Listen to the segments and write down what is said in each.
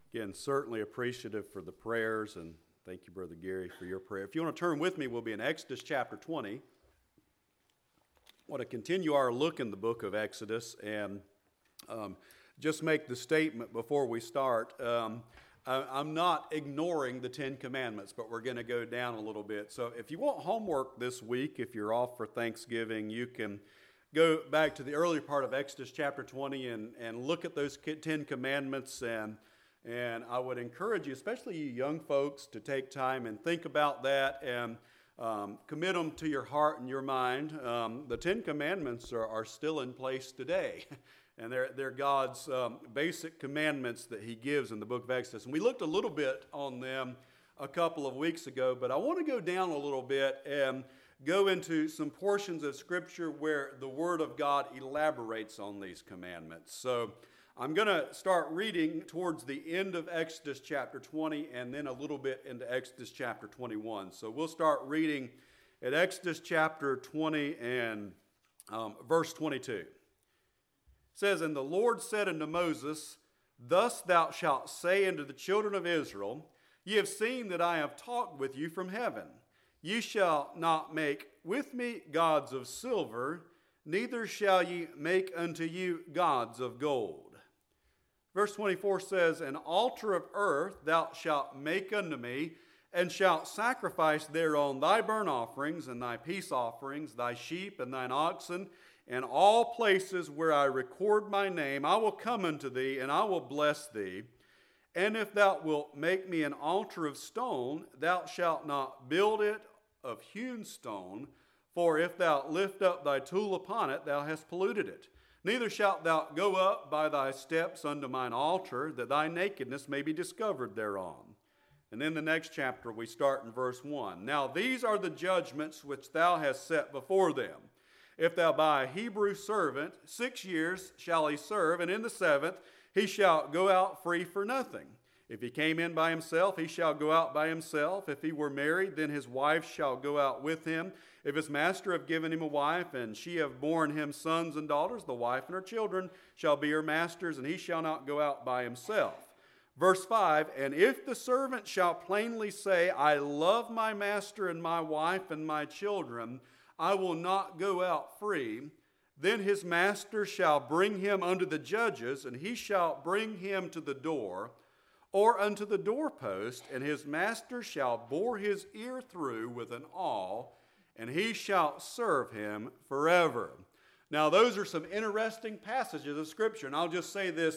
Again, certainly appreciative for the prayers, and thank you, Brother Gary, for your prayer. If you want to turn with me, we'll be in Exodus chapter 20. I want to continue our look in the book of Exodus and just make the statement before we start. I'm not ignoring the Ten Commandments, but we're going to go down a little bit. So if you want homework this week, if you're off for Thanksgiving, you can go back to the early part of Exodus chapter 20 and look at those 10 Commandments. And I would encourage you, especially you young folks, to take time and think about that and commit them to your heart and your mind. The Ten Commandments are still in place today. And they're God's basic commandments that He gives in the book of Exodus. And we looked a little bit on them a couple of weeks ago, but I want to go down a little bit and go into some portions of Scripture where the Word of God elaborates on these commandments. So I'm going to start reading towards the end of Exodus chapter 20 and then a little bit into Exodus chapter 21. So we'll start reading at Exodus chapter 20 and verse 22. It says, "And the Lord said unto Moses, Thus thou shalt say unto the children of Israel, Ye have seen that I have talked with you from heaven. Ye shall not make with me gods of silver, neither shall ye make unto you gods of gold." Verse 24 says, "An altar of earth thou shalt make unto me, and shalt sacrifice thereon thy burnt offerings and thy peace offerings, thy sheep and thine oxen, and all places where I record my name, I will come unto thee, and I will bless thee. And if thou wilt make me an altar of stone, thou shalt not build it of hewn stone, for if thou lift up thy tool upon it, thou hast polluted it. Neither shalt thou go up by thy steps unto mine altar, that thy nakedness may be discovered thereon." And then the next chapter, we start in verse 1. "Now these are the judgments which thou hast set before them. If thou buy a Hebrew servant, 6 years shall he serve, and in the 7th he shall go out free for nothing. If he came in by himself, he shall go out by himself. If he were married, then his wife shall go out with him. If his master have given him a wife, and she have borne him sons and daughters, the wife and her children shall be her master's, and he shall not go out by himself." Verse 5, "And if the servant shall plainly say, I love my master and my wife and my children, I will not go out free, then his master shall bring him unto the judges, and he shall bring him to the door, or unto the doorpost, and his master shall bore his ear through with an awl, and he shall serve him forever." Now, those are some interesting passages of Scripture, and I'll just say this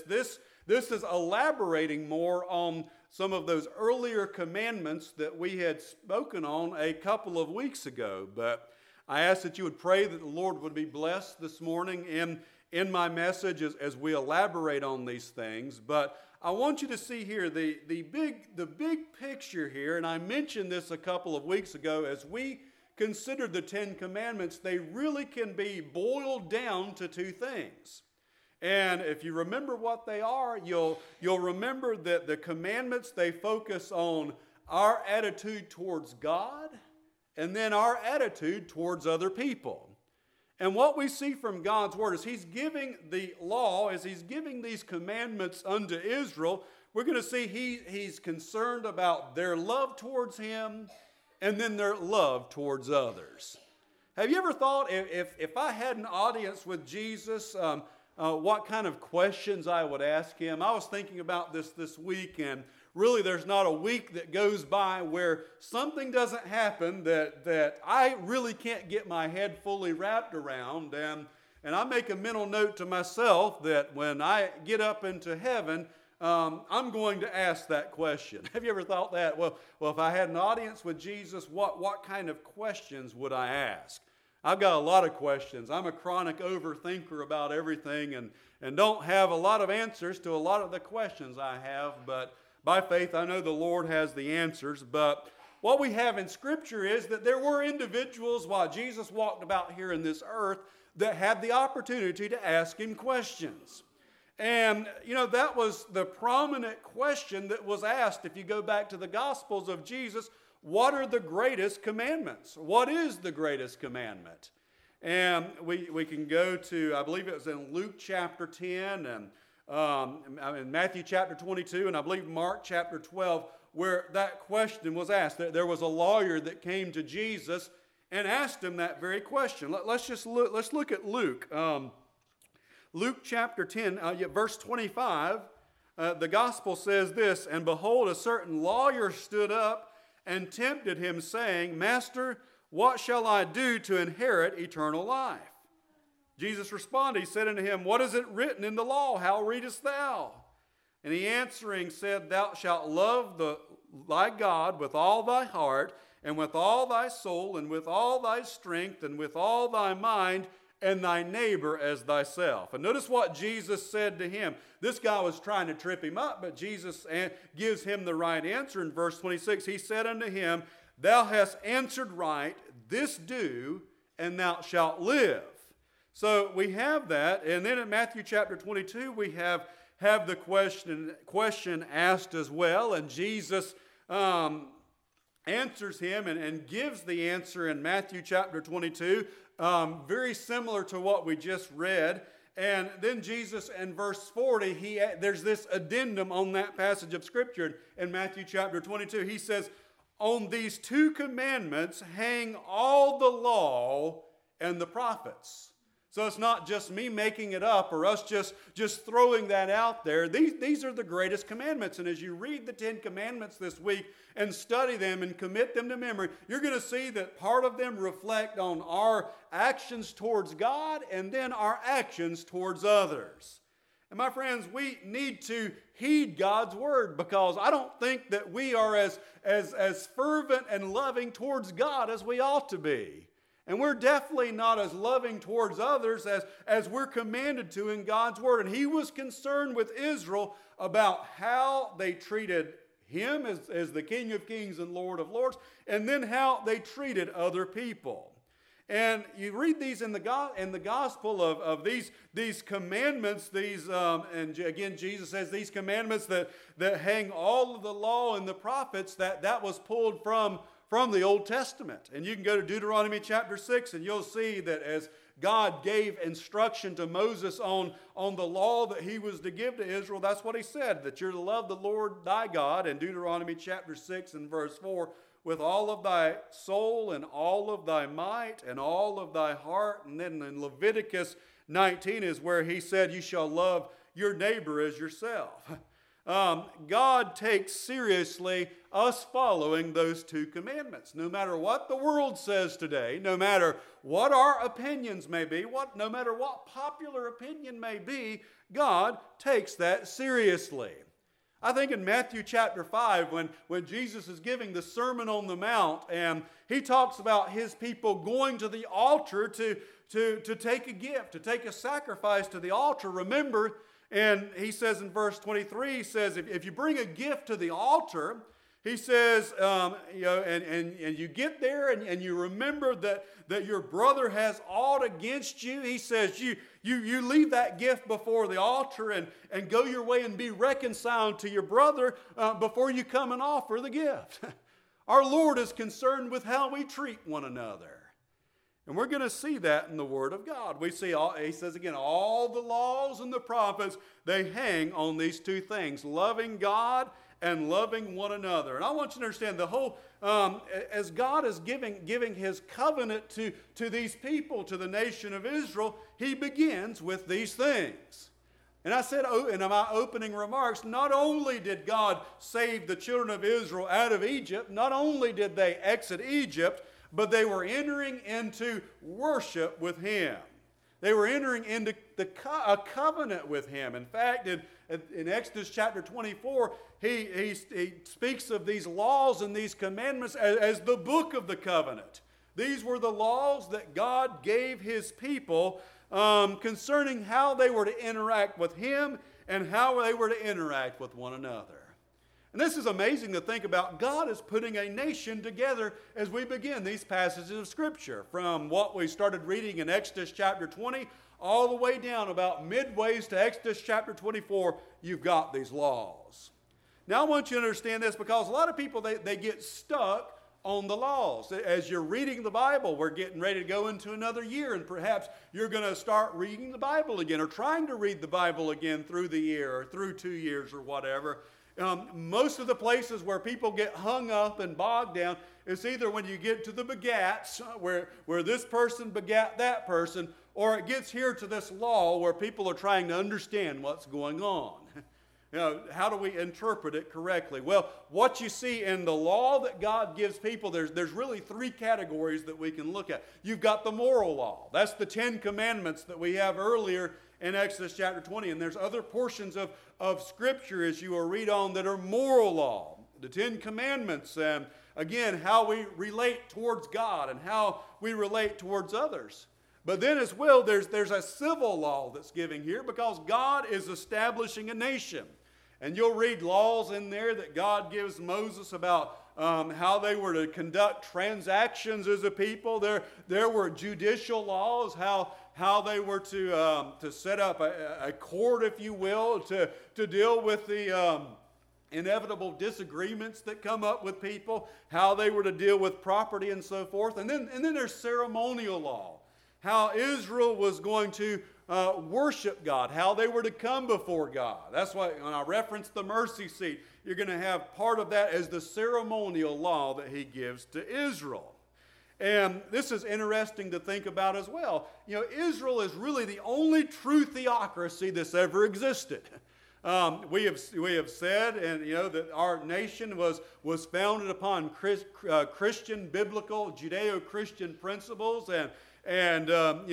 is elaborating more on some of those earlier commandments that we had spoken on a couple of weeks ago. But I ask that you would pray that the Lord would be blessed this morning in my message as we elaborate on these things. But I want you to see here the big picture here, and I mentioned this a couple of weeks ago. As we consider the Ten Commandments, they really can be boiled down to two things. And if you remember what they are, you'll remember that the commandments, they focus on our attitude towards God and then our attitude towards other people. And what we see from God's Word is He's giving the law, as He's giving these commandments unto Israel, we're going to see He's concerned about their love towards Him and then their love towards others. Have you ever thought, if I had an audience with Jesus, what kind of questions I would ask Him? I was thinking about this week, and really there's not a week that goes by where something doesn't happen that I really can't get my head fully wrapped around. And I make a mental note to myself that when I get up into heaven, I'm going to ask that question. Have you ever thought that? Well, if I had an audience with Jesus, what kind of questions would I ask? I've got a lot of questions. I'm a chronic overthinker about everything and don't have a lot of answers to a lot of the questions I have, but by faith I know the Lord has the answers. But what we have in Scripture is that there were individuals while Jesus walked about here in this earth that had the opportunity to ask Him questions. And, that was the prominent question that was asked. If you go back to the Gospels of Jesus, what are the greatest commandments? What is the greatest commandment? And we can go to, I believe it was in Luke chapter 10, and In Matthew chapter 22 and I believe Mark chapter 12, where that question was asked. There was a lawyer that came to Jesus and asked him that very question. Let's look at Luke. Luke chapter 10, verse 25, the gospel says this, "And behold, a certain lawyer stood up and tempted him, saying, Master, what shall I do to inherit eternal life? Jesus responded, he said unto him, What is it written in the law? How readest thou? And he answering said, Thou shalt love thy God with all thy heart, and with all thy soul, and with all thy strength, and with all thy mind, and thy neighbor as thyself." And notice what Jesus said to him. This guy was trying to trip him up, but Jesus gives him the right answer in verse 26. He said unto him, Thou hast answered right, this do, and thou shalt live. So we have that, and then in Matthew chapter 22 we have the question asked as well, and Jesus answers him and gives the answer in Matthew chapter 22, very similar to what we just read. And then Jesus in verse 40, there's this addendum on that passage of Scripture in Matthew chapter 22. He says, On these two commandments hang all the law and the prophets. So it's not just me making it up or us just throwing that out there. These are the greatest commandments. And as you read the 10 Commandments this week and study them and commit them to memory, you're going to see that part of them reflect on our actions towards God and then our actions towards others. And my friends, we need to heed God's word, because I don't think that we are as fervent and loving towards God as we ought to be. And we're definitely not as loving towards others as we're commanded to in God's word. And he was concerned with Israel about how they treated him as the King of Kings and Lord of Lords, and then how they treated other people. And you read these in the gospel of these commandments, and again Jesus says these commandments that hang all of the law and the prophets, that was pulled from the Old Testament. And you can go to Deuteronomy chapter 6 and you'll see that as God gave instruction to Moses on the law that he was to give to Israel, that's what he said, that you're to love the Lord thy God in Deuteronomy chapter 6 and verse 4, with all of thy soul and all of thy might and all of thy heart. And then in Leviticus 19 is where he said, you shall love your neighbor as yourself. God takes seriously us following those two commandments. No matter what the world says today, no matter what our opinions may be, no matter what popular opinion may be, God takes that seriously. I think in Matthew chapter 5, when Jesus is giving the Sermon on the Mount, and he talks about his people going to the altar to take a gift, to take a sacrifice to the altar. Remember, and he says in verse 23, he says, if you bring a gift to the altar, he says, and you get there and you remember that your brother has aught against you, he says, you leave that gift before the altar and go your way and be reconciled to your brother before you come and offer the gift. Our Lord is concerned with how we treat one another. And we're going to see that in the Word of God. We see, he says again, all the laws and the prophets, they hang on these two things, loving God and loving one another. And I want you to understand the whole, as God is giving his covenant to these people, to the nation of Israel, he begins with these things. And I said in my opening remarks, not only did God save the children of Israel out of Egypt, not only did they exit Egypt, but they were entering into worship with him. They were entering into a covenant with him. In fact, in Exodus chapter 24, he speaks of these laws and these commandments as the book of the covenant. These were the laws that God gave his people concerning how they were to interact with him and how they were to interact with one another. And this is amazing to think about. God is putting a nation together as we begin these passages of Scripture. From what we started reading in Exodus chapter 20 all the way down about midways to Exodus chapter 24, you've got these laws. Now I want you to understand this, because a lot of people, they get stuck on the laws. As you're reading the Bible, we're getting ready to go into another year, and perhaps you're going to start reading the Bible again or trying to read the Bible again through the year or through 2 years or whatever. Most of the places where people get hung up and bogged down is either when you get to the begats, where this person begat that person, or it gets here to this law where people are trying to understand what's going on. How do we interpret it correctly? Well, what you see in the law that God gives people, there's really three categories that we can look at. You've got the moral law. That's the 10 commandments that we have earlier in Exodus chapter 20. And there's other portions of Scripture as you will read on that are moral law. The 10 commandments, and again, how we relate towards God and how we relate towards others. But then as well, there's a civil law that's given here because God is establishing a nation. And you'll read laws in there that God gives Moses about how they were to conduct transactions as a people. There were judicial laws, how they were to set up a court, if you will, to deal with the inevitable disagreements that come up with people, how they were to deal with property and so forth. And then there's ceremonial law, how Israel was going to worship God, how they were to come before God. That's why when I reference the mercy seat, you're going to have part of that as the ceremonial law that he gives to Israel. And this is interesting to think about as well. Israel is really the only true theocracy that's ever existed. We have said, and that our nation was founded upon Christian, biblical, Judeo-Christian principles, and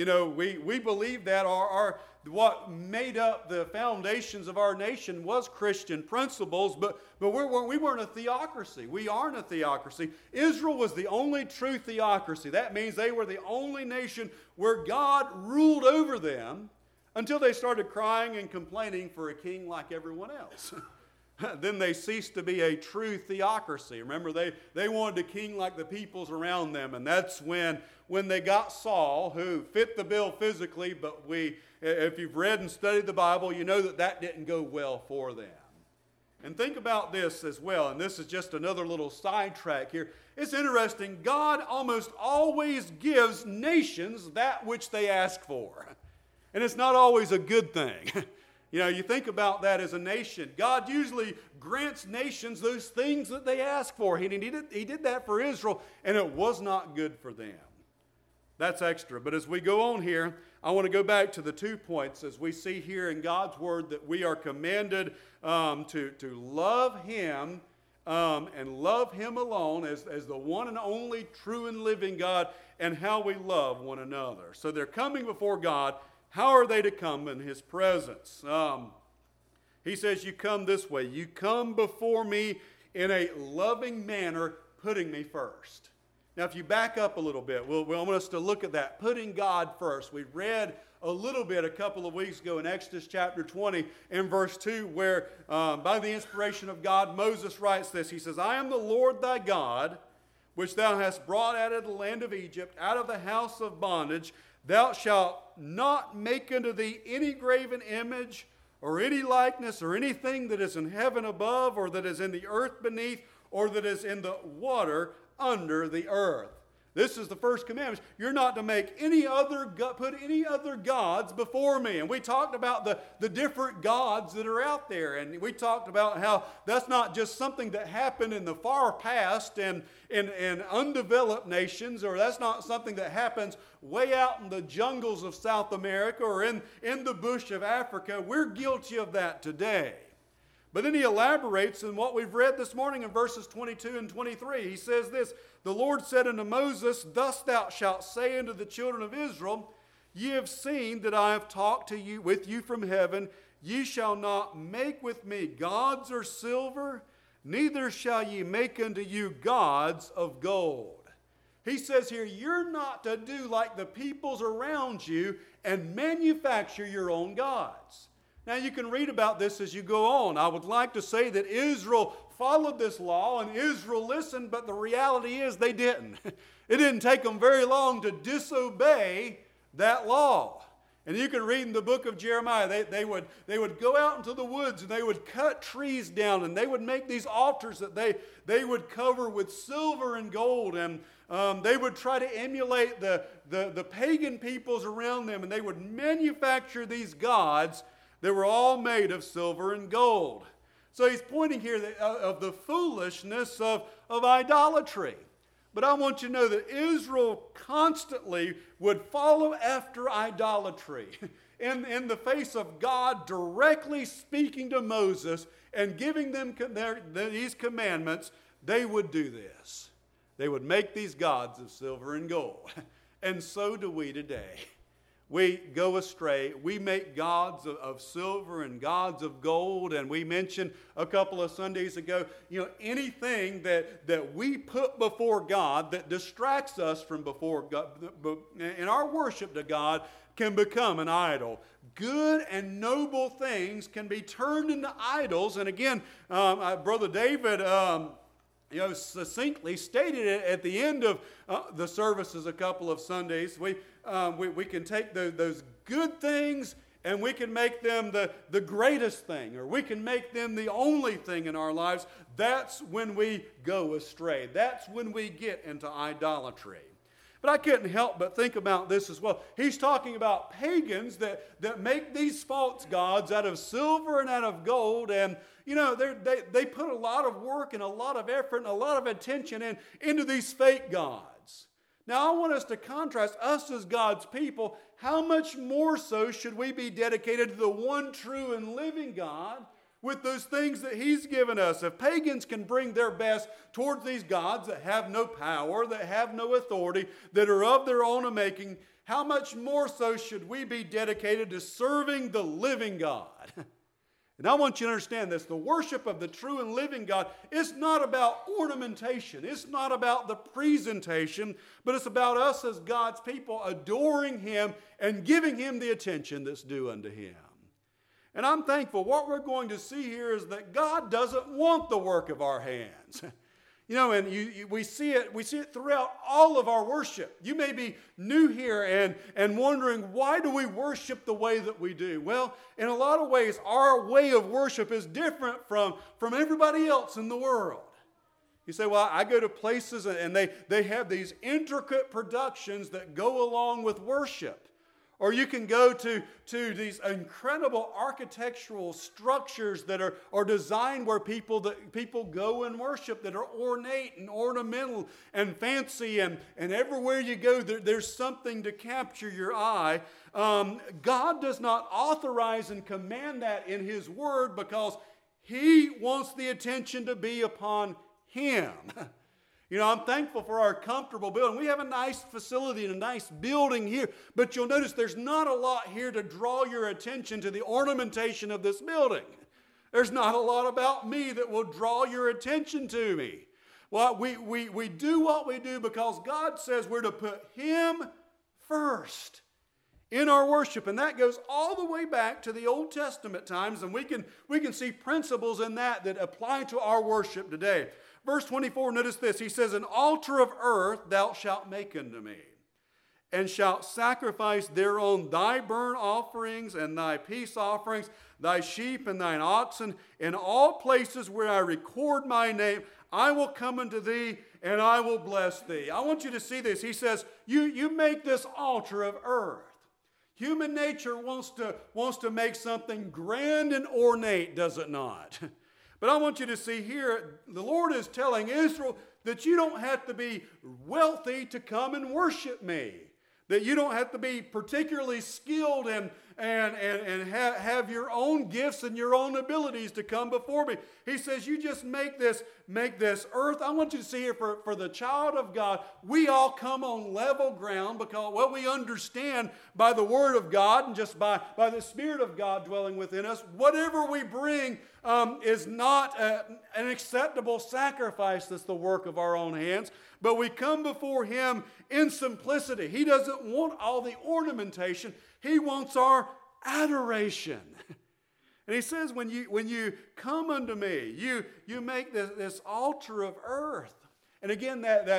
we believe that what made up the foundations of our nation was Christian principles, but we weren't a theocracy. We aren't a theocracy. Israel was the only true theocracy. That means they were the only nation where God ruled over them until they started crying and complaining for a king like everyone else. Then they ceased to be a true theocracy. Remember, they wanted a king like the peoples around them, and that's when they got Saul, who fit the bill physically, but if you've read and studied the Bible, you know that didn't go well for them. And think about this as well, and this is just another little sidetrack here. It's interesting, God almost always gives nations that which they ask for. And it's not always a good thing. You think about that as a nation. God usually grants nations those things that they ask for. He did that for Israel, and it was not good for them. That's extra. But as we go on here, I want to go back to the 2 points as we see here in God's Word that we are commanded to love Him and love Him alone as the one and only true and living God, and how we love one another. So they're coming before God. How are they to come in His presence? He says, you come this way. You come before me in a loving manner, putting me first. Now, if you back up a little bit, we want us to look at that, putting God first. We read a little bit a couple of weeks ago in Exodus chapter 20 in verse 2 where by the inspiration of God, Moses writes this. He says, I am the Lord thy God, which thou hast brought out of the land of Egypt, out of the house of bondage. Thou shalt not make unto thee any graven image or any likeness or anything that is in heaven above or that is in the earth beneath or that is in the water under the earth. This is the first commandment. You're not to make put any other gods before me. And we talked about the different gods that are out there. And we talked about how that's not just something that happened in the far past and in undeveloped nations, or that's not something that happens way out in the jungles of South America or in the bush of Africa. We're guilty of that today. But then he elaborates in what we've read this morning in verses 22 and 23. He says this, the Lord said unto Moses, thus thou shalt say unto the children of Israel, ye have seen that I have talked with you from heaven. Ye shall not make with me gods or silver, neither shall ye make unto you gods of gold. He says here, you're not to do like the peoples around you and manufacture your own gods. Now, you can read about this as you go on. I would like to say that Israel followed this law and Israel listened, but the reality is they didn't. It didn't take them very long to disobey that law. And you can read in the book of Jeremiah, they would go out into the woods and they would cut trees down and they would make these altars that they would cover with silver and gold. And they would try to emulate the pagan peoples around them, and they would manufacture these gods that were all made of silver and gold. So he's pointing here of the foolishness of idolatry. But I want you to know that Israel constantly would follow after idolatry in the face of God directly speaking to Moses and giving them these commandments. They would do this. They would make these gods of silver and gold. And so do we today. We go astray. We make gods of silver and gods of gold. And we mentioned a couple of Sundays ago, anything that we put before God that distracts us from before God, in our worship to God, can become an idol. Good and noble things can be turned into idols. And again, Brother David succinctly stated it at the end of the services a couple of Sundays. We can take those good things and we can make them the greatest thing, or we can make them the only thing in our lives. That's when we go astray. That's when we get into idolatry. But I couldn't help but think about this as well. He's talking about pagans that make these false gods out of silver and out of gold, and they put a lot of work and a lot of effort and a lot of attention into these fake gods. Now I want us to contrast us as God's people. How much more so should we be dedicated to the one true and living God with those things that He's given us? If pagans can bring their best towards these gods that have no power, that have no authority, that are of their own making, how much more so should we be dedicated to serving the living God? And I want you to understand this. The worship of the true and living God is not about ornamentation. It's not about the presentation, but it's about us as God's people adoring Him and giving Him the attention that's due unto Him. And I'm thankful. What we're going to see here is that God doesn't want the work of our hands. We see it throughout all of our worship. You may be new here and wondering, why do we worship the way that we do? Well, in a lot of ways, our way of worship is different from everybody else in the world. You say, well, I go to places and they have these intricate productions that go along with worship. Or you can go to these incredible architectural structures that are designed where people go and worship, that are ornate and ornamental and fancy. And everywhere you go, there's something to capture your eye. God does not authorize and command that in His Word because He wants the attention to be upon Him. I'm thankful for our comfortable building. We have a nice facility and a nice building here, but you'll notice there's not a lot here to draw your attention to the ornamentation of this building. There's not a lot about me that will draw your attention to me. Well, we do what we do because God says we're to put Him first in our worship, and that goes all the way back to the Old Testament times, and we can see principles in that apply to our worship today. Verse 24, notice this. He says, an altar of earth thou shalt make unto me, and shalt sacrifice thereon thy burnt offerings and thy peace offerings, thy sheep and thine oxen, in all places where I record my name, I will come unto thee, and I will bless thee. I want you to see this. He says, you make this altar of earth. Human nature wants to make something grand and ornate, does it not? But I want you to see here, the Lord is telling Israel that you don't have to be wealthy to come and worship me. That you don't have to be particularly skilled and have your own gifts and your own abilities to come before me. He says, you just make this earth. I want you to see here for the child of God, we all come on level ground because what we understand by the Word of God and just by the Spirit of God dwelling within us, whatever we bring is not an acceptable sacrifice that's the work of our own hands, but we come before Him in simplicity. He doesn't want all the ornamentation. He wants our adoration. And He says, when you come unto me, you make this altar of earth. And again,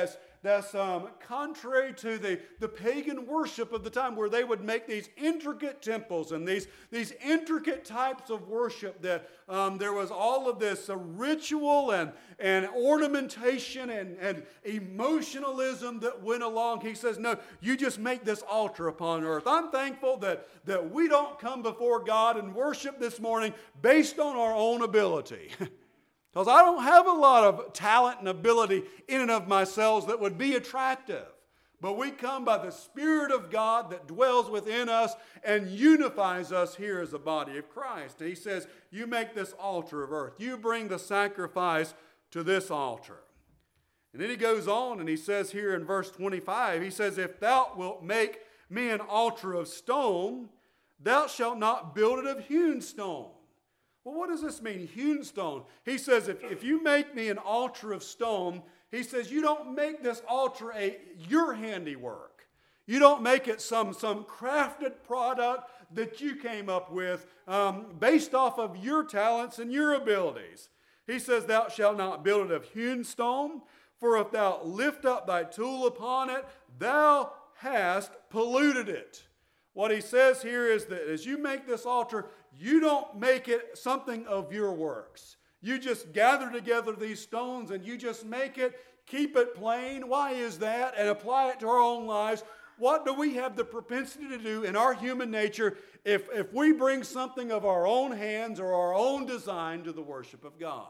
that's contrary to the pagan worship of the time, where they would make these intricate temples and these intricate types of worship, that there was all of this ritual and ornamentation and emotionalism that went along. He says, no, you just make this altar upon earth. I'm thankful that we don't come before God and worship this morning based on our own ability. Because I don't have a lot of talent and ability in and of myself that would be attractive. But we come by the Spirit of God that dwells within us and unifies us here as a body of Christ. And he says, you make this altar of earth. You bring the sacrifice to this altar. And then he goes on and he says here in verse 25, he says, if thou wilt make me an altar of stone, thou shalt not build it of hewn stone. Well, what does this mean, hewn stone? He says, if you make me an altar of stone, he says, you don't make this altar your handiwork. You don't make it some crafted product that you came up with based off of your talents and your abilities. He says, thou shalt not build it of hewn stone, for if thou lift up thy tool upon it, thou hast polluted it. What he says here is that as you make this altar, you don't make it something of your works. You just gather together these stones and you just make it, keep it plain. Why is that? And apply it to our own lives. What do we have the propensity to do in our human nature if we bring something of our own hands or our own design to the worship of God?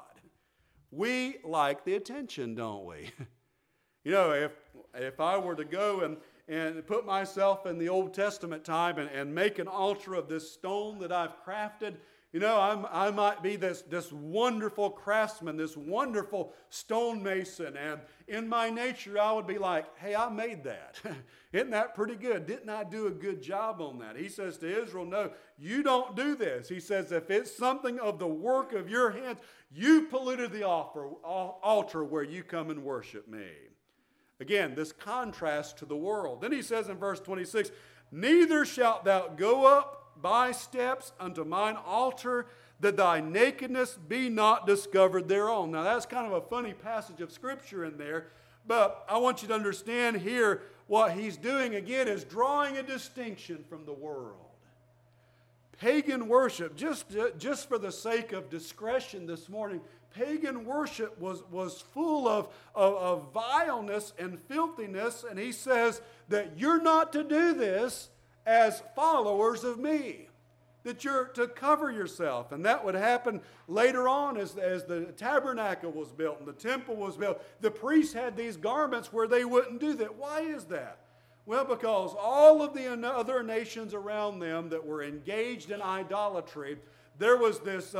We like the attention, don't we? You know, if I were to go and put myself in the Old Testament time and make an altar of this stone that I've crafted, you know, I might be this wonderful craftsman, this wonderful stonemason, and in my nature I would be like, hey, I made that. Isn't that pretty good? Didn't I do a good job on that? He says to Israel, no, you don't do this. He says, if it's something of the work of your hands, you polluted the altar where you come and worship me. Again, this contrast to the world. Then he says in verse 26, neither shalt thou go up by steps unto mine altar, that thy nakedness be not discovered thereon. Now that's kind of a funny passage of scripture in there, but I want you to understand here what he's doing again is drawing a distinction from the world. Pagan worship, just for the sake of discretion this morning, pagan worship was full of vileness and filthiness, and he says that you're not to do this as followers of me, that you're to cover yourself. And that would happen later on as the tabernacle was built and the temple was built. The priests had these garments where they wouldn't do that. Why is that? Well, because all of the other nations around them that were engaged in idolatry, there was this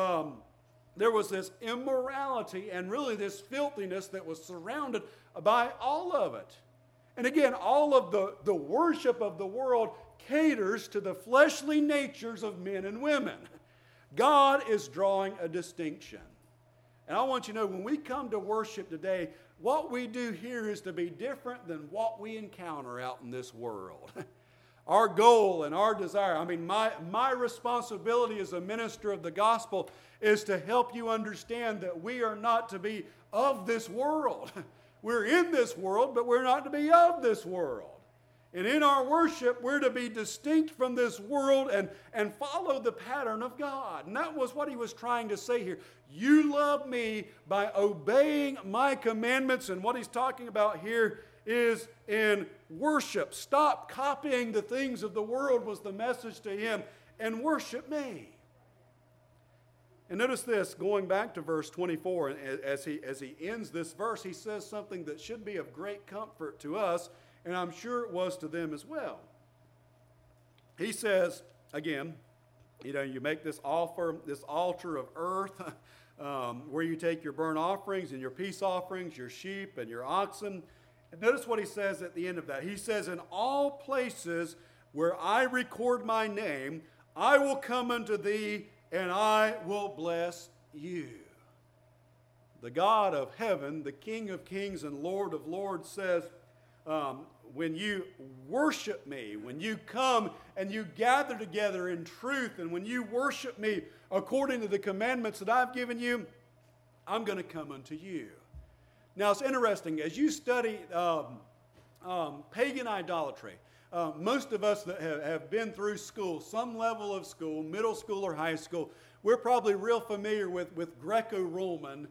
immorality and really this filthiness that was surrounded by all of it. And again, all of the worship of the world caters to the fleshly natures of men and women. God is drawing a distinction. And I want you to know, when we come to worship today, what we do here is to be different than what we encounter out in this world. Our goal and our desire, I mean, my responsibility as a minister of the gospel is to help you understand that we are not to be of this world. We're in this world, but we're not to be of this world. And in our worship, we're to be distinct from this world and follow the pattern of God. And that was what he was trying to say here. You love me by obeying my commandments. And what he's talking about here is in worship. Stop copying the things of the world was the message to him, and worship me. And notice this, going back to verse 24, and as he ends this verse, he says something that should be of great comfort to us, and I'm sure it was to them as well. He says, again, you make this altar of earth, where you take your burnt offerings and your peace offerings, your sheep and your oxen. And notice what he says at the end of that. He says, in all places where I record my name, I will come unto thee, and I will bless you. The God of heaven, the King of kings and Lord of lords says, when you worship me, when you come and you gather together in truth, and when you worship me according to the commandments that I've given you, I'm going to come unto you. Now, it's interesting. As you study pagan idolatry, most of us that have been through school, some level of school, middle school or high school, we're probably real familiar with Greco-Roman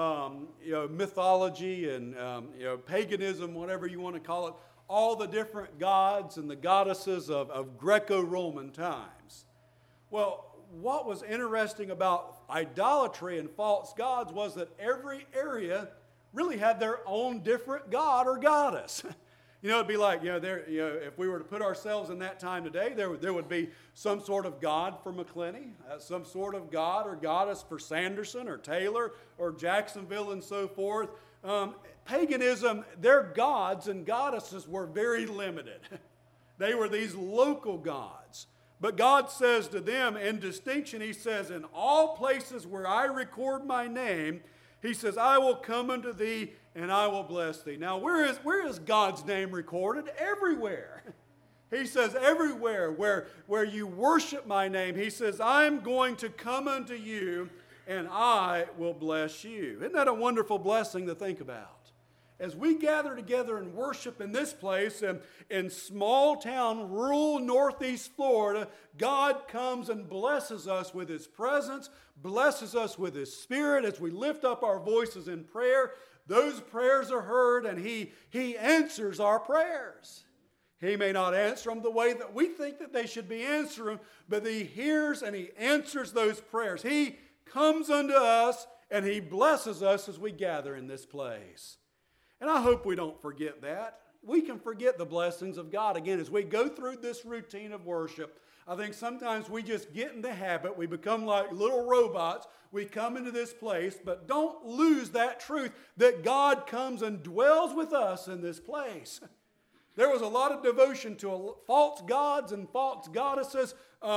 mythology and paganism, whatever you want to call it, all the different gods and the goddesses of Greco-Roman times. Well, what was interesting about idolatry and false gods was that every area really had their own different god or goddess. It'd be like, if we were to put ourselves in that time today, there would be some sort of god for McClenny, some sort of god or goddess for Sanderson or Taylor or Jacksonville and so forth. Paganism, their gods and goddesses were very limited. They were these local gods. But God says to them, in distinction, He says, in all places where I record my name, He says, I will come unto thee and I will bless thee. Now, where is God's name recorded? Everywhere. He says, everywhere where you worship my name, He says, I'm going to come unto you and I will bless you. Isn't that a wonderful blessing to think about? As we gather together and worship in this place, in small town, rural northeast Florida, God comes and blesses us with His presence, blesses us with His Spirit. As we lift up our voices in prayer, those prayers are heard and He answers our prayers. He may not answer them the way that we think that they should be answered, but He hears and He answers those prayers. He comes unto us and He blesses us as we gather in this place. And I hope we don't forget that. We can forget the blessings of God. Again, as we go through this routine of worship, I think sometimes we just get in the habit. We become like little robots. We come into this place, but don't lose that truth that God comes and dwells with us in this place. There was a lot of devotion to false gods and false goddesses.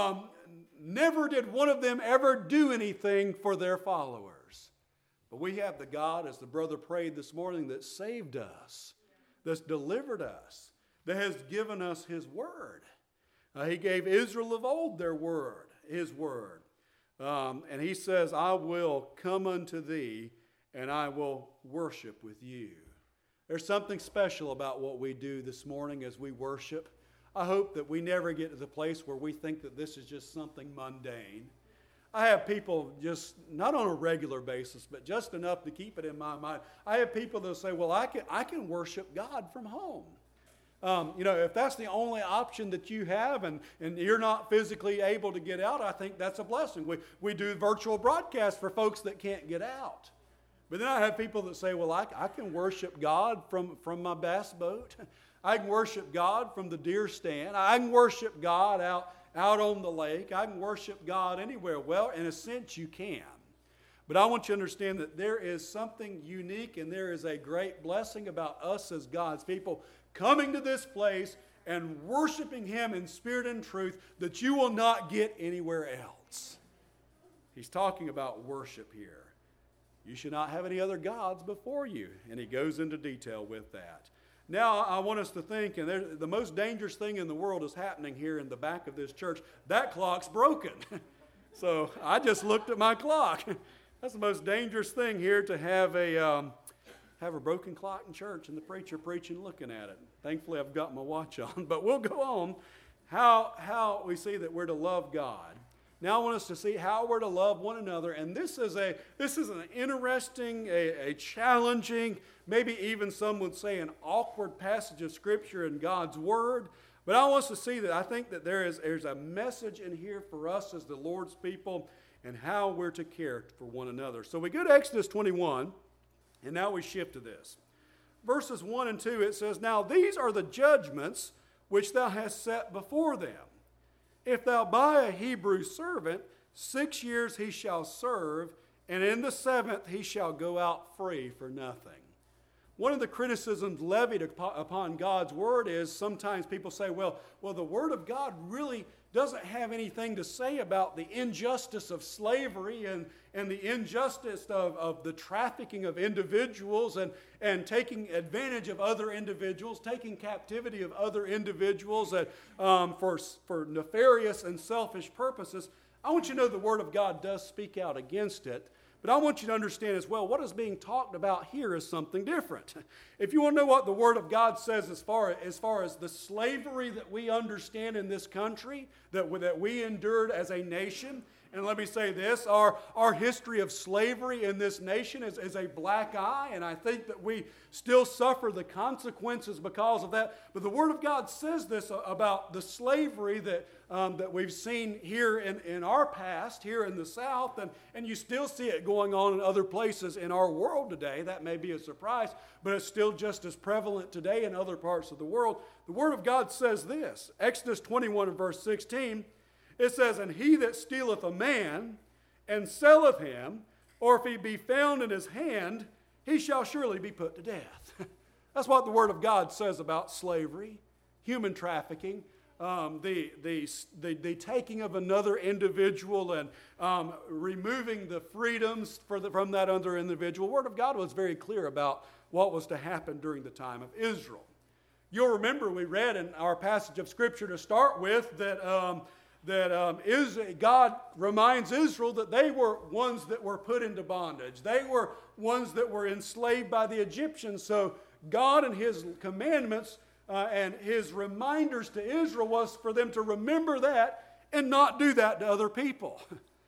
Never did one of them ever do anything for their followers. But we have the God, as the brother prayed this morning, that saved us, that's delivered us, that has given us His word. He gave Israel of old their word, His word. And He says, I will come unto thee and I will worship with you. There's something special about what we do this morning as we worship. I hope that we never get to the place where we think that this is just something mundane. I have people just, not on a regular basis, but just enough to keep it in my mind. I have people that say, well, I can worship God from home. If that's the only option that you have and you're not physically able to get out, I think that's a blessing. We do virtual broadcasts for folks that can't get out. But then I have people that say, well, I can worship God from my bass boat. I can worship God from the deer stand. I can worship God out on the lake. I can worship God anywhere. Well, in a sense, you can. But I want you to understand that there is something unique and there is a great blessing about us as God's people coming to this place and worshiping Him in spirit and truth that you will not get anywhere else. He's talking about worship here. You should not have any other gods before you. And he goes into detail with that. Now, I want us to think, and the most dangerous thing in the world is happening here in the back of this church. That clock's broken. So I just looked at my clock. That's the most dangerous thing here, to have a broken clock in church and the preacher preaching looking at it. Thankfully, I've got my watch on. But we'll go on. How we see that we're to love God. Now I want us to see how we're to love one another. And this is an interesting, a challenging, maybe even some would say an awkward passage of Scripture in God's Word. But I want us to see that I think that there's a message in here for us as the Lord's people and how we're to care for one another. So we go to Exodus 21, and now we shift to this. Verses 1 and 2, it says, Now these are the judgments which thou hast set before them. If thou buy a Hebrew servant, 6 years he shall serve, and in the 7th he shall go out free for nothing. One of the criticisms levied upon God's Word is sometimes people say, well, the Word of God really doesn't have anything to say about the injustice of slavery and the injustice of the trafficking of individuals and taking advantage of other individuals, taking captivity of other individuals for nefarious and selfish purposes. I want you to know the Word of God does speak out against it. But I want you to understand as well, what is being talked about here is something different. If you want to know what the Word of God says as far as the slavery that we understand in this country, that we endured as a nation, and let me say this, our history of slavery in this nation is a black eye, and I think that we still suffer the consequences because of that. But the Word of God says this about the slavery that we've seen here in our past, here in the South, and you still see it going on in other places in our world today. That may be a surprise, but it's still just as prevalent today in other parts of the world. The Word of God says this, Exodus 21 and verse 16, it says, "And he that stealeth a man and selleth him, or if he be found in his hand, he shall surely be put to death." That's what the Word of God says about slavery, human trafficking, the taking of another individual and removing the freedoms from that other individual. The Word of God was very clear about what was to happen during the time of Israel. You'll remember we read in our passage of Scripture to start with that God reminds Israel that they were ones that were put into bondage. They were ones that were enslaved by the Egyptians. So God and His commandments and His reminders to Israel was for them to remember that and not do that to other people.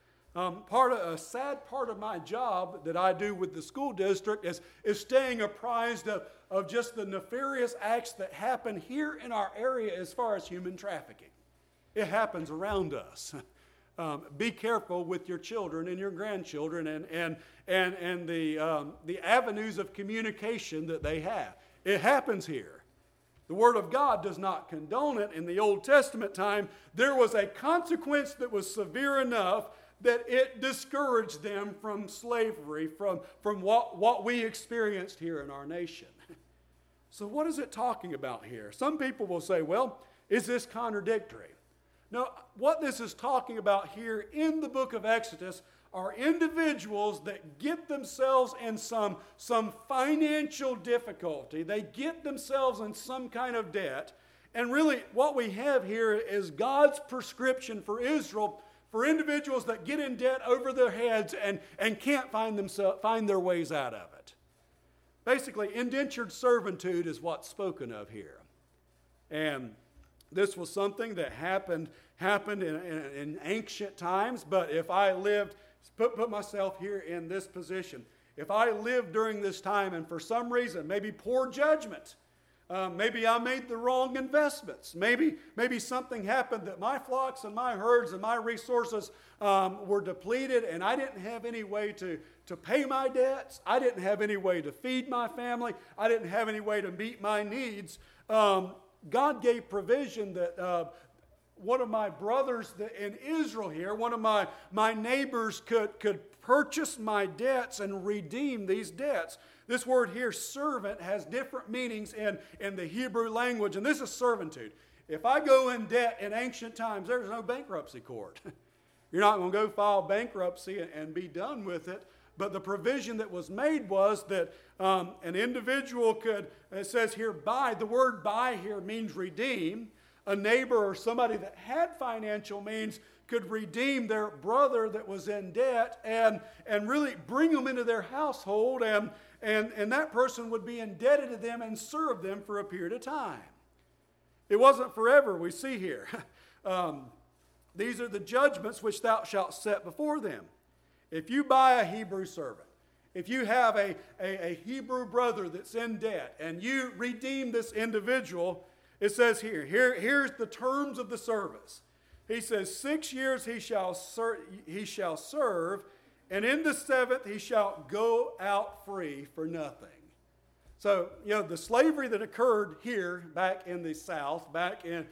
A sad part of my job that I do with the school district is staying apprised of just the nefarious acts that happen here in our area as far as human trafficking. It happens around us. Be careful with your children and your grandchildren and the avenues of communication that they have. It happens here. The Word of God does not condone it. In the Old Testament time, there was a consequence that was severe enough that it discouraged them from slavery, from what we experienced here in our nation. So what is it talking about here? Some people will say, well, is this contradictory? No, what this is talking about here in the book of Exodus are individuals that get themselves in some financial difficulty. They get themselves in some kind of debt. And really what we have here is God's prescription for Israel, for individuals that get in debt over their heads and can't find their ways out of it. Basically, indentured servitude is what's spoken of here. And this was something that happened in ancient times, but if I lived, put myself here in this position, if I lived during this time and for some reason, maybe poor judgment, maybe I made the wrong investments, maybe something happened that my flocks and my herds and my resources were depleted and I didn't have any way to pay my debts, I didn't have any way to feed my family, I didn't have any way to meet my needs, God gave provision that one of my brothers in Israel here, one of my neighbors could purchase my debts and redeem these debts. This word here, servant, has different meanings in the Hebrew language, and this is servitude. If I go in debt in ancient times, there's no bankruptcy court. You're not going to go file bankruptcy and be done with it. But the provision that was made was that an individual could, it says here, buy. The word buy here means redeem. A neighbor or somebody that had financial means could redeem their brother that was in debt and really bring them into their household, and that person would be indebted to them and serve them for a period of time. It wasn't forever, we see here. These are the judgments which thou shalt set before them. If you buy a Hebrew servant, if you have a Hebrew brother that's in debt and you redeem this individual, it says here's the terms of the service. He says, 6 years he shall serve, and in the 7th he shall go out free for nothing. So, the slavery that occurred here back in the South, back in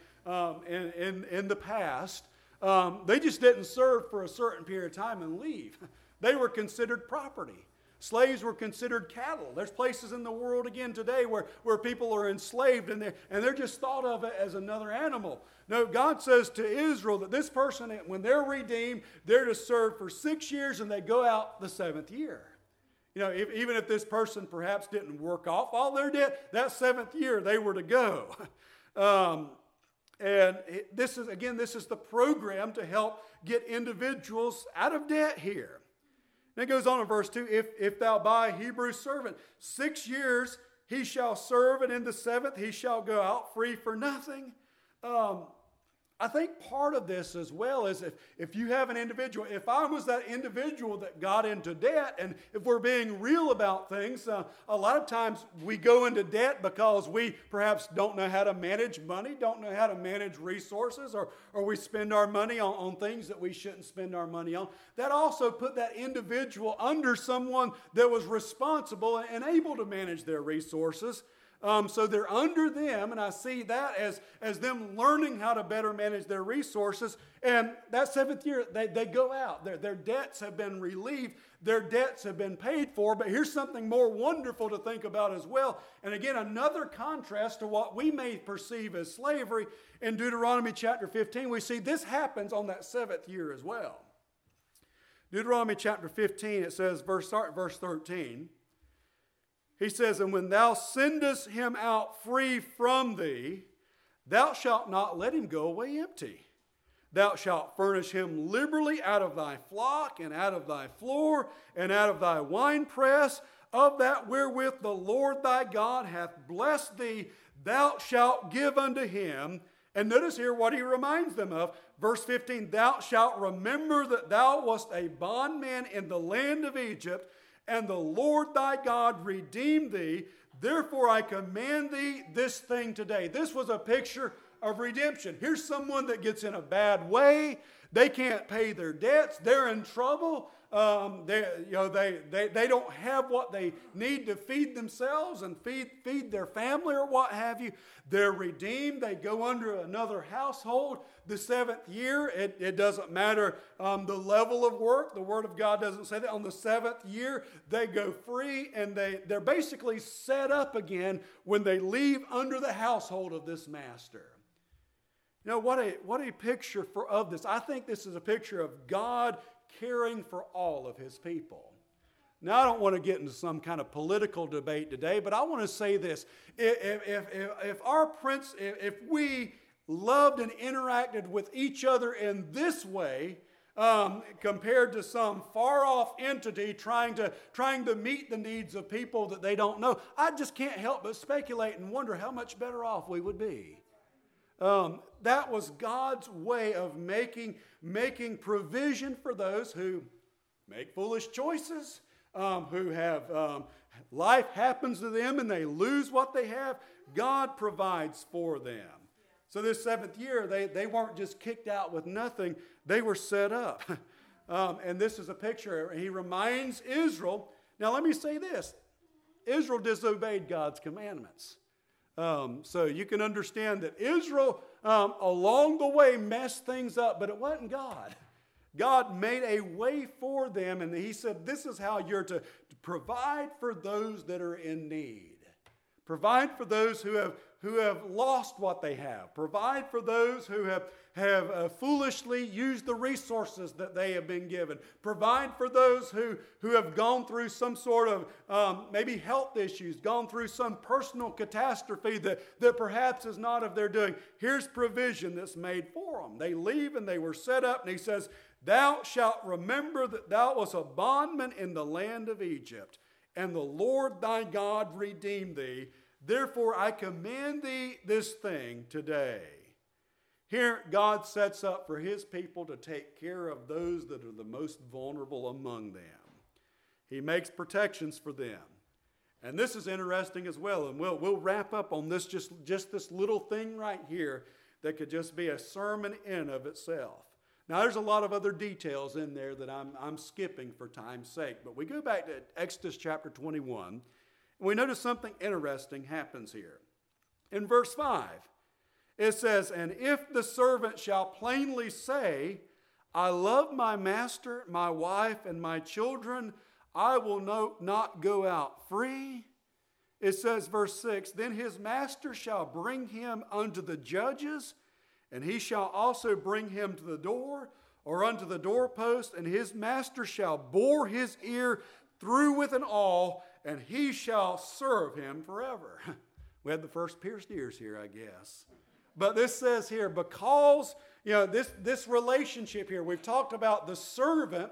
the past, they just didn't serve for a certain period of time and leave. They were considered property. Slaves were considered cattle. There's places in the world again today where people are enslaved and they're just thought of as another animal. No, God says to Israel that this person, when they're redeemed, they're to serve for 6 years and they go out the 7th year. Even if this person perhaps didn't work off all their debt, that 7th year they were to go. And this is the program to help get individuals out of debt here. And it goes on in verse 2, if thou buy a Hebrew servant, 6 years he shall serve, and in the 7th he shall go out free for nothing. I think part of this as well is if you have an individual, if I was that individual that got into debt, and if we're being real about things, a lot of times we go into debt because we perhaps don't know how to manage money, don't know how to manage resources, or we spend our money on things that we shouldn't spend our money on. That also put that individual under someone that was responsible and able to manage their resources. So they're under them, and I see that as them learning how to better manage their resources. And that 7th year, they go out. Their debts have been relieved. Their debts have been paid for. But here's something more wonderful to think about as well. And again, another contrast to what we may perceive as slavery. In Deuteronomy chapter 15, we see this happens on that 7th year as well. Deuteronomy chapter 15, it says, verse 13. He says, and when thou sendest him out free from thee, thou shalt not let him go away empty. Thou shalt furnish him liberally out of thy flock, and out of thy floor, and out of thy winepress, of that wherewith the Lord thy God hath blessed thee, thou shalt give unto him. And notice here what he reminds them of. Verse 15, thou shalt remember that thou wast a bondman in the land of Egypt, and the Lord thy God redeemed thee. Therefore I command thee this thing today. This was a picture of redemption. Here's someone that gets in a bad way. They can't pay their debts. They're in trouble. They don't have what they need to feed themselves and feed their family or what have you. They're redeemed. They go under another household. The 7th year, it doesn't matter the level of work. The Word of God doesn't say that. On the 7th year, they go free, and they're basically set up again when they leave under the household of this master. You know, what a picture of this. I think this is a picture of God caring for all of his people. Now, I don't want to get into some kind of political debate today, but I want to say this. If we loved and interacted with each other in this way, compared to some far-off entity trying to meet the needs of people that they don't know, I just can't help but speculate and wonder how much better off we would be. That was God's way of making provision for those who make foolish choices, who have life happens to them and they lose what they have. God provides for them. So this 7th year, they weren't just kicked out with nothing. They were set up. And this is a picture. He reminds Israel. Now let me say this. Israel disobeyed God's commandments. So you can understand that Israel, along the way, messed things up, but it wasn't God. God made a way for them, and he said, this is how you're to provide for those that are in need. Provide for those who have lost what they have. Provide for those who have foolishly used the resources that they have been given. Provide for those who have gone through some sort of maybe health issues, gone through some personal catastrophe that perhaps is not of their doing. Here's provision that's made for them. They leave and they were set up, and he says, thou shalt remember that thou wast a bondman in the land of Egypt, and the Lord thy God redeemed thee. Therefore I command thee this thing today. Here, God sets up for his people to take care of those that are the most vulnerable among them. He makes protections for them. And this is interesting as well. And we'll wrap up on this, just this little thing right here that could just be a sermon in of itself. Now, there's a lot of other details in there that I'm skipping for time's sake. But we go back to Exodus chapter 21, and we notice something interesting happens here. In verse 5, it says, and if the servant shall plainly say, I love my master, my wife, and my children, I will not go out free. It says, verse 6, then his master shall bring him unto the judges, and he shall also bring him to the door, or unto the doorpost, and his master shall bore his ear through with an awl, and he shall serve him forever. We had the first pierced ears here, I guess. But this says here, because, this relationship here, we've talked about the servant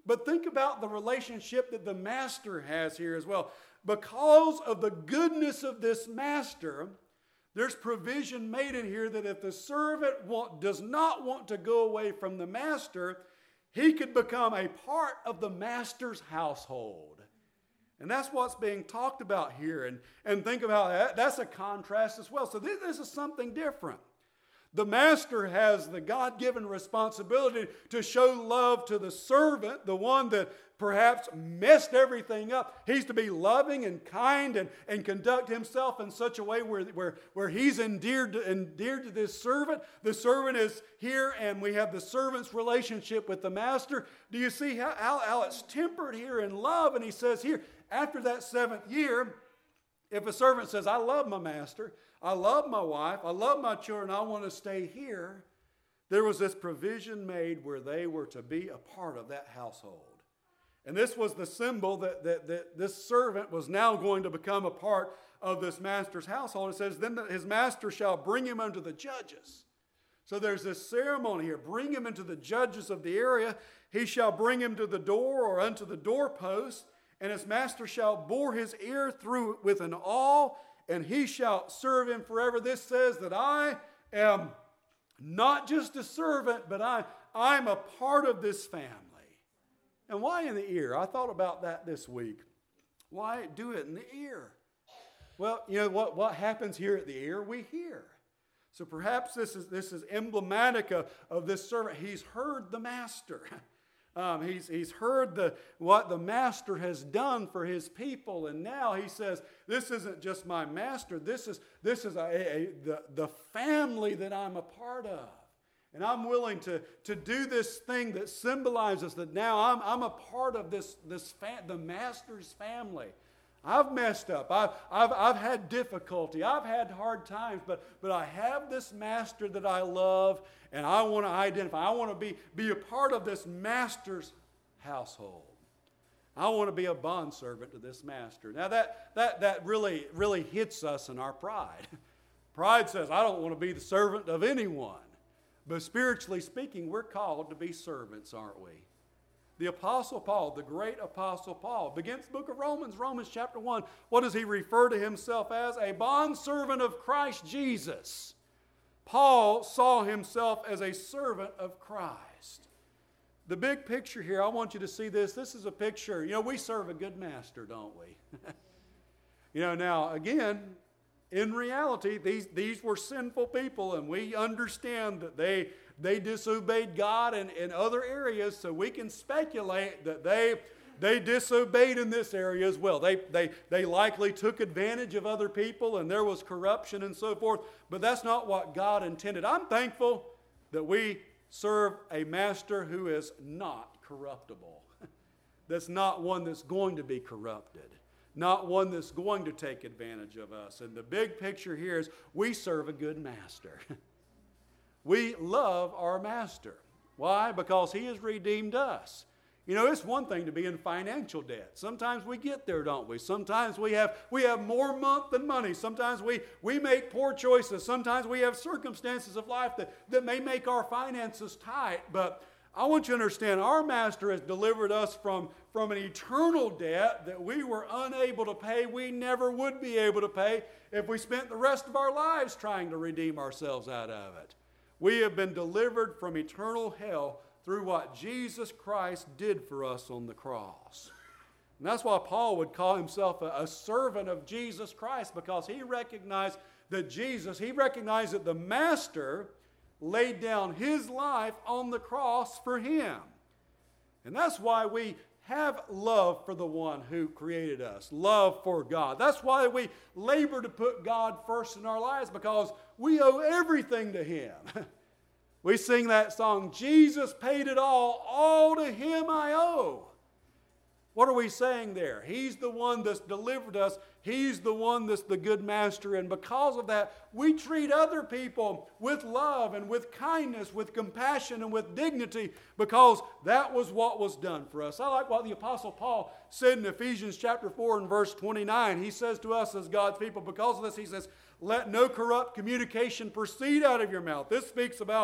But think about the relationship that the master has here as well. Because of the goodness of this master, there's provision made in here that if the servant does not want to go away from the master, he could become a part of the master's household. And that's what's being talked about here. And think about that. That's a contrast as well. So this is something different. The master has the God-given responsibility to show love to the servant, the one that perhaps messed everything up. He's to be loving and kind and conduct himself in such a way where he's endeared to this servant. The servant is here, and we have the servant's relationship with the master. Do you see how it's tempered here in love? And he says here, after that 7th year, if a servant says, I love my master, I love my wife, I love my children, I want to stay here, there was this provision made where they were to be a part of that household. And this was the symbol that this servant was now going to become a part of this master's household. It says, then his master shall bring him unto the judges. So there's this ceremony here. Bring him into the judges of the area. He shall bring him to the door or unto the doorpost, and his master shall bore his ear through with an awl, and he shall serve him forever. This says that I am not just a servant, but I'm a part of this family. And why in the ear? I thought about that this week. Why do it in the ear? Well, you know what happens here at the ear? We hear. So perhaps this is emblematic of this servant. He's heard the master. He's heard what the master has done for his people, and now he says, "This isn't just my master. This is the family that I'm a part of, and I'm willing to do this thing that symbolizes that now I'm a part of the master's family. I've messed up. I've had difficulty. I've had hard times, but I have this master that I love, and I want to identify. I want to be a part of this master's household. I want to be a bondservant to this master." Now that really hits us in our pride. Pride says, I don't want to be the servant of anyone. But spiritually speaking, we're called to be servants, aren't we? The Apostle Paul, the great Apostle Paul, begins the book of Romans chapter 1. What does he refer to himself as? A bondservant of Christ Jesus. Paul saw himself as a servant of Christ. The big picture here, I want you to see this. This is a picture. You know, we serve a good master, don't we? Now, again, in reality, these were sinful people, and we understand that they disobeyed God in other areas, so we can speculate that they disobeyed in this area as well. They likely took advantage of other people, and there was corruption and so forth, but that's not what God intended. I'm thankful that we serve a master who is not corruptible. That's not one that's going to be corrupted. Not one that's going to take advantage of us. And the big picture here is we serve a good master. We love our master. Why? Because he has redeemed us. You know, it's one thing to be in financial debt. Sometimes we get there, don't we? Sometimes we have more month than money. Sometimes we make poor choices. Sometimes we have circumstances of life that may make our finances tight. But I want you to understand, our master has delivered us from an eternal debt that we were unable to pay. We never would be able to pay if we spent the rest of our lives trying to redeem ourselves out of it. We have been delivered from eternal hell through what Jesus Christ did for us on the cross. And that's why Paul would call himself a servant of Jesus Christ, because he recognized that the master laid down his life on the cross for him. And that's why we have love for the one who created us, love for God. That's why we labor to put God first in our lives, because we owe everything to him. We sing that song, Jesus paid it all to him I owe. What are we saying there? He's the one that's delivered us. He's the one that's the good master. And because of that, we treat other people with love and with kindness, with compassion and with dignity, because that was what was done for us. I like what the Apostle Paul said in Ephesians chapter 4 and verse 29. He says to us as God's people, because of this, he says, "Let no corrupt communication proceed out of your mouth." This speaks about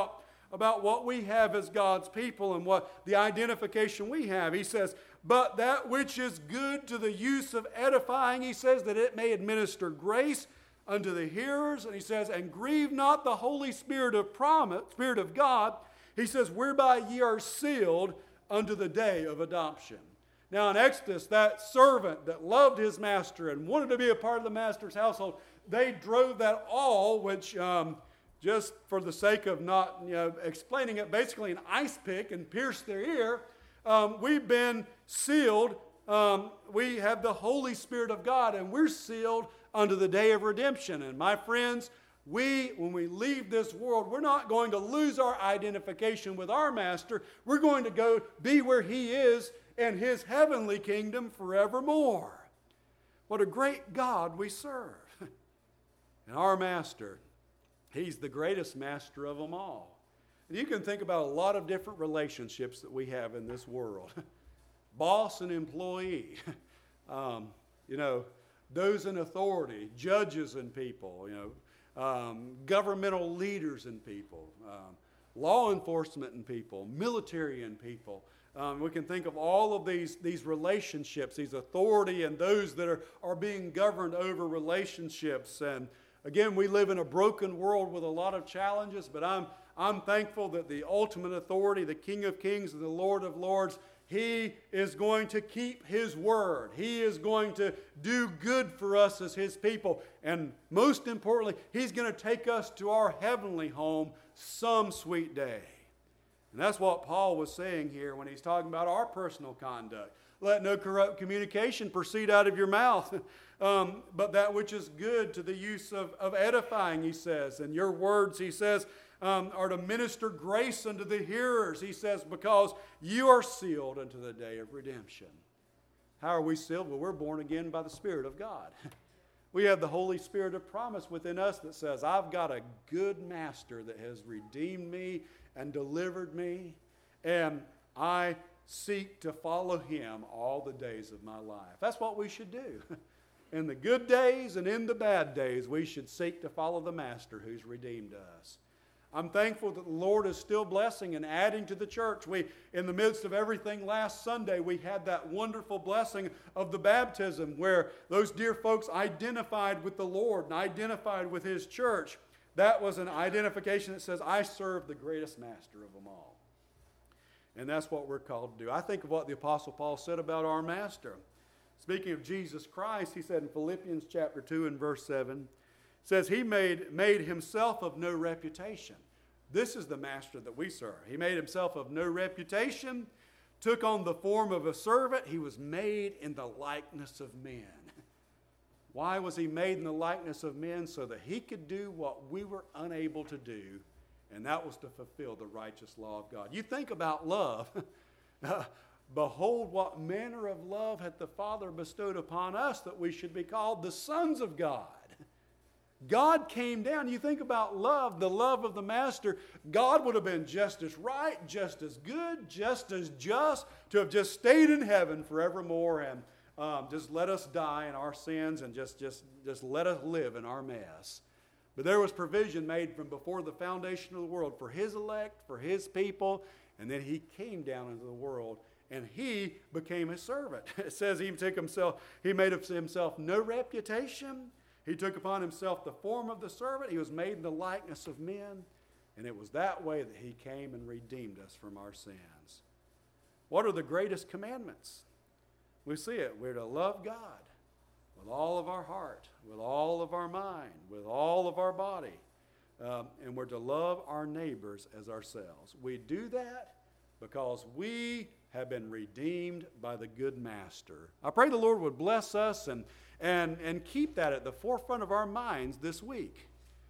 about what we have as God's people and what the identification we have. He says, but that which is good to the use of edifying, he says, that it may administer grace unto the hearers. And he says, and grieve not the Holy Spirit of promise, Spirit of God. He says, whereby ye are sealed unto the day of adoption. Now in Exodus, that servant that loved his master and wanted to be a part of the master's household, they drove that all, which just for the sake of not explaining it, basically an ice pick and pierced their ear. We've been sealed. We have the Holy Spirit of God, and we're sealed unto the day of redemption. And my friends, when we leave this world, we're not going to lose our identification with our master. We're going to go be where he is in his heavenly kingdom forevermore. What a great God we serve. And our master, he's the greatest master of them all. And you can think about a lot of different relationships that we have in this world. Boss and employee. Those in authority, judges and people, governmental leaders and people, law enforcement and people, military and people. We can think of all of these relationships, these authority and those that are being governed over relationships. And again, we live in a broken world with a lot of challenges, but I'm thankful that the ultimate authority, the King of Kings and the Lord of Lords, he is going to keep his word. He is going to do good for us as his people. And most importantly, he's going to take us to our heavenly home some sweet day. And that's what Paul was saying here when he's talking about our personal conduct. Let no corrupt communication proceed out of your mouth, but that which is good to the use of edifying, he says. And your words, he says, are to minister grace unto the hearers, he says, because you are sealed unto the day of redemption. How are we sealed? Well, we're born again by the Spirit of God. We have the Holy Spirit of promise within us that says, I've got a good master that has redeemed me and delivered me, and I seek to follow him all the days of my life. That's what we should do. In the good days and in the bad days, we should seek to follow the master who's redeemed us. I'm thankful that the Lord is still blessing and adding to the church. In the midst of everything last Sunday, we had that wonderful blessing of the baptism where those dear folks identified with the Lord and identified with his church. That was an identification that says, I serve the greatest master of them all. And that's what we're called to do. I think of what the Apostle Paul said about our master. Speaking of Jesus Christ, he said in Philippians chapter 2 and verse 7, says he made himself of no reputation. This is the master that we serve. He made himself of no reputation, took on the form of a servant. He was made in the likeness of men. Why was he made in the likeness of men? So that he could do what we were unable to do, and that was to fulfill the righteous law of God. You think about love. Behold, what manner of love hath the Father bestowed upon us that we should be called the sons of God. God came down. You think about love, the love of the master. God would have been just as right, just as good, just as just to have just stayed in heaven forevermore and just let us die in our sins and just let us live in our mess. But there was provision made from before the foundation of the world for his elect, for his people, and then he came down into the world and he became a servant. It says he made of himself no reputation. He took upon himself the form of the servant. He was made in the likeness of men. And it was that way that he came and redeemed us from our sins. What are the greatest commandments? We see it. We're to love God with all of our heart, with all of our mind, with all of our body. And we're to love our neighbors as ourselves. We do that because we have been redeemed by the good master. I pray the Lord would bless us and keep that at the forefront of our minds this week.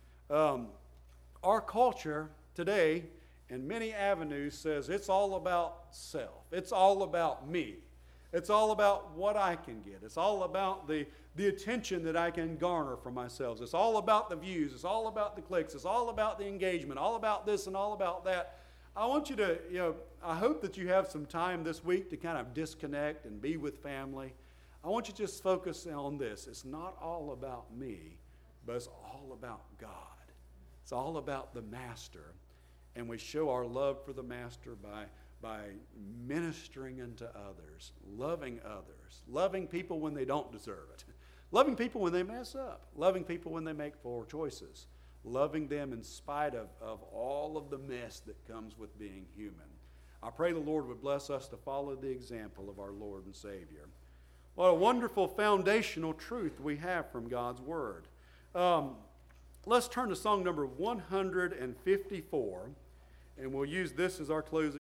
Our culture today, in many avenues, says it's all about self. It's all about me. It's all about what I can get. It's all about the attention that I can garner for myself. It's all about the views. It's all about the clicks. It's all about the engagement. All about this and all about that. I want you to, I hope that you have some time this week to kind of disconnect and be with family. I want you to just focus on this. It's not all about me, but it's all about God. It's all about the master. And we show our love for the Master by ministering unto others, loving people when they don't deserve it, loving people when they mess up, loving people when they make poor choices, loving them in spite of all of the mess that comes with being human. I pray the Lord would bless us to follow the example of our Lord and Savior. What a wonderful foundational truth we have from God's Word. Let's turn to song number 154, and we'll use this as our closing.